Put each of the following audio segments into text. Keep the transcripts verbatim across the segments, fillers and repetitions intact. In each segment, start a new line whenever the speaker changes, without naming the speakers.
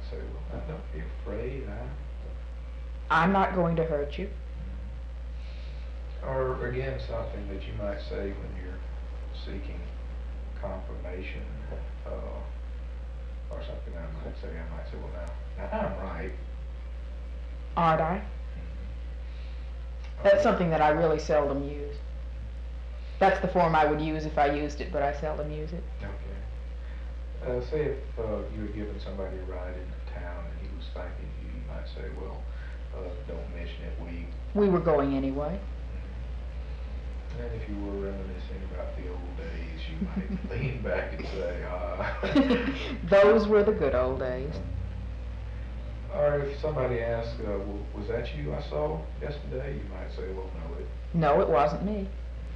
might say, well, now don't be afraid. I...
I'm not going to hurt you.
Or again, something that you might say when you're seeking confirmation, uh, or something I might say. I might say, well, now, now I'm right.
Aren't I?
Mm-hmm.
That's
Uh,
something that I really seldom use. That's the form I would use if I used it, but I seldom use it.
Okay. Uh, say if uh, you were giving somebody a ride into town and he was thanking you, you might say, well, uh, don't mention it, we...
We were going anyway.
Mm-hmm. And if you were reminiscing about the old days, you might lean back and say, ah.
Those were the good old days.
Or if somebody asks, uh, well, was that you I saw yesterday? You might say, well, no, it...
No, it wasn't me.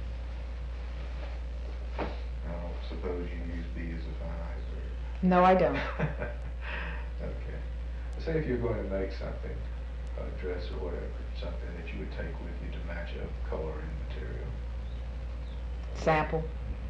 I don't suppose you use B as a five, or...
No, I don't.
Okay. Say if you're going to make something, a dress or whatever, something that you would take with you to match up color and material.
Sample.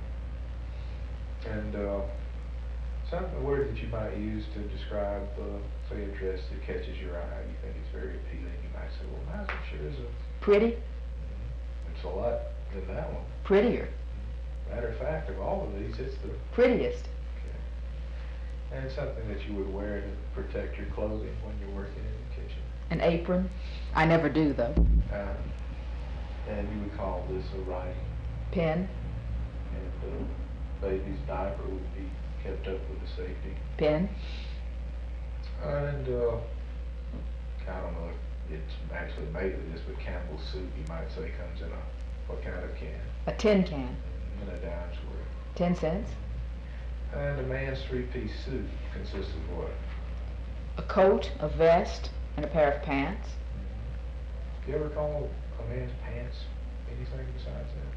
And uh, some a word that you might use to describe, uh, say, a dress that catches your eye, you think it's very appealing, you might say, well, nice, it sure is a...
Pretty.
It's a lot than that one.
Prettier.
Matter of fact, of all of these, it's the...
Prettiest.
Okay. And it's something that you would wear to protect your clothing when you're working in the kitchen.
An apron. I never do, though.
Uh, and you would call this a writing.
Pen.
And the baby's diaper would be kept up with the safety.
Pen.
And uh, I don't know if it's actually made of this, but Campbell's soup, you might say, comes in a, what kind of can?
A tin can.
In a dime's worth.
Ten cents.
And a man's three-piece suit consists of what?
A coat, a vest, and a pair of pants.
Do you ever call a man's pants anything besides that?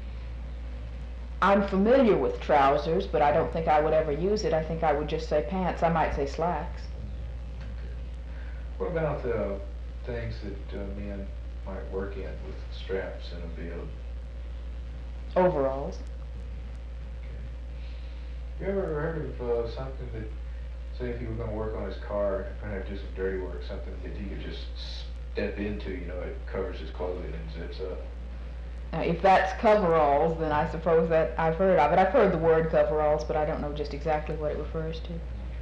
I'm familiar with trousers, but I don't think I would ever use it. I think I would just say pants. I might say slacks.
What about the things that uh, men might work in with straps and a bib?
Overalls.
Okay. You ever heard of uh, something that, say if he were going to work on his car, perhaps just some dirty work, something that he could just step into, you know, it covers his clothing and zips up?
Now, if that's coveralls, then I suppose that I've heard of it. I've heard the word coveralls, but I don't know just exactly what it refers to.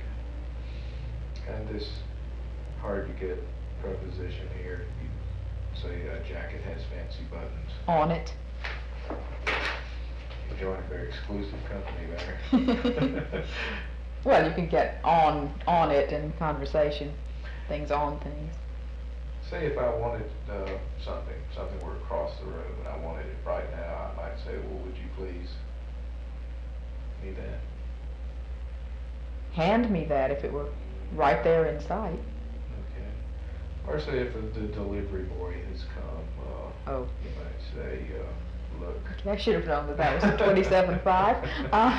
And this hard to get preposition here, you say a jacket has fancy buttons.
On it.
You join a very exclusive company there.
Well, you can get on on it in conversation. Things on things.
Say if I wanted uh, something, something were across the road and I wanted it right now, I might say, well, would you please need that?
Hand me that if it were right there in sight.
Okay. Or say if the, the delivery boy has come, uh,
Oh.
you might say, uh, look.
I should have known that that was a twenty-seven five. Uh,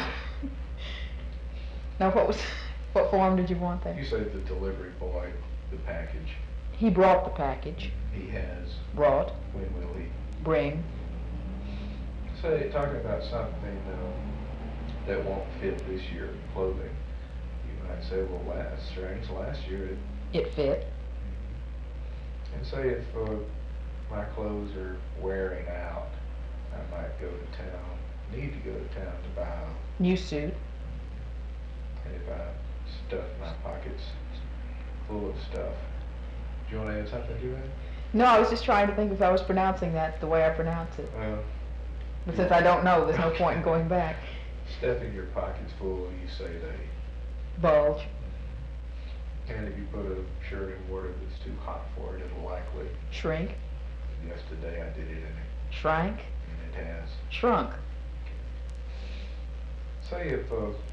now, what was, what form did you want there?
You say the delivery boy, the package.
He brought the package.
He has.
Brought.
When will he?
Bring.
Say, talking about something uh, that won't fit this year clothing, you might say, well, last, strange, last year it...
It fit.
And say if uh, my clothes are wearing out, I might go to town, need to go to town to buy a...
New suit.
And if I stuff my pockets full of stuff. Do you want to add something to that?
No, I was just trying to think if I was pronouncing that the way I pronounce it.
Well...
But since I don't know, there's no point in going back.
Stuffing your pockets full, you say they...
Bulge.
And if you put a shirt in water that's too hot for it, it'll likely...
Shrink.
Yesterday I did it and it,
Shrank.
and it has.
Shrunk.
Say if uh,